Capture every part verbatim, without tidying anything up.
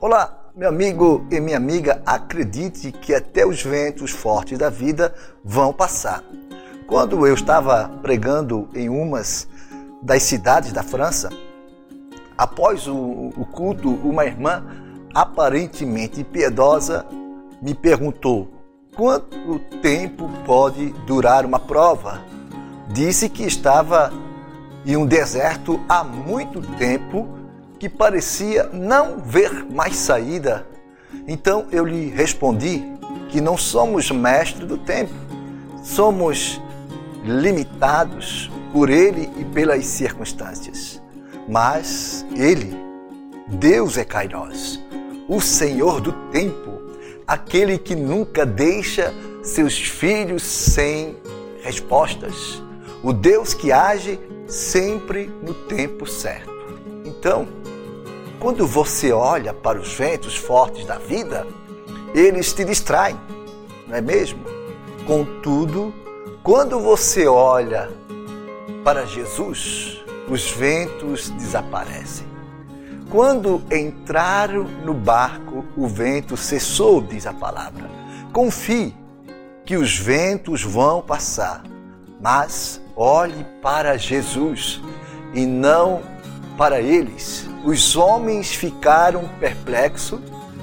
Olá, meu amigo e minha amiga, acredite que até os ventos fortes da vida vão passar. Quando eu estava pregando em umas das cidades da França, após o, o culto, uma irmã aparentemente piedosa me perguntou quanto tempo pode durar uma prova. Disse que estava em um deserto há muito tempo, que parecia não ver mais saída. Então eu lhe respondi que não somos mestres do tempo, somos limitados por ele e pelas circunstâncias. Mas ele, Deus é Kairos, o Senhor do tempo, aquele que nunca deixa seus filhos sem respostas, o Deus que age sempre no tempo certo. Então, quando você olha para os ventos fortes da vida, eles te distraem, não é mesmo? Contudo, quando você olha para Jesus, os ventos desaparecem. Quando entraram no barco, o vento cessou, diz a palavra. Confie que os ventos vão passar, mas olhe para Jesus e não para eles. Os homens ficaram perplexos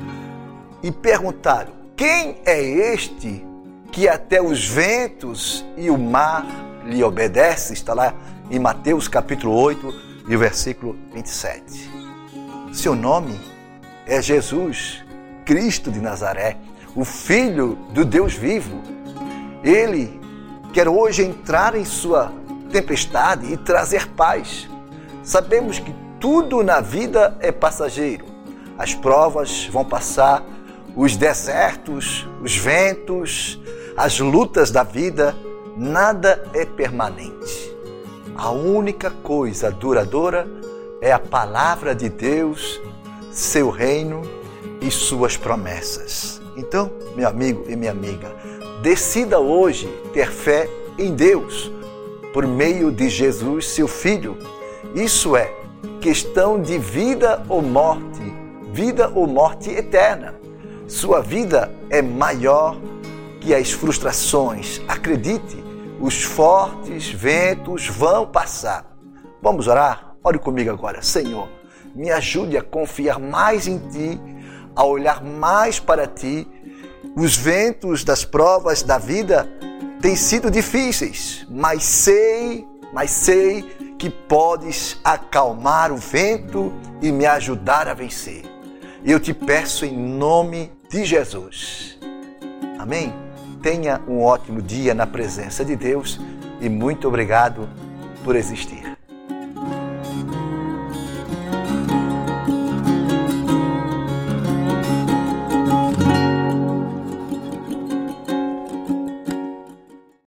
e perguntaram: quem é este que até os ventos e o mar lhe obedecem? Está lá em Mateus capítulo oito e versículo vinte e sete. Seu nome é Jesus, Cristo de Nazaré, o Filho do Deus vivo. Ele quer hoje entrar em sua tempestade e trazer paz. Sabemos que tudo na vida é passageiro. As provas vão passar, os desertos, os ventos, as lutas da vida, nada é permanente. A única coisa duradoura é a palavra de Deus, seu reino e suas promessas. Então, meu amigo e minha amiga, decida hoje ter fé em Deus, por meio de Jesus, seu Filho. Isso é questão de vida ou morte, vida ou morte eterna. Sua vida é maior que as frustrações. Acredite, os fortes ventos vão passar. Vamos orar? Ore comigo agora. Senhor, me ajude a confiar mais em Ti, a olhar mais para Ti. Os ventos das provas da vida têm sido difíceis, mas sei, mas sei que podes acalmar o vento e me ajudar a vencer. Eu te peço em nome de Jesus. Amém? Tenha um ótimo dia na presença de Deus e muito obrigado por existir.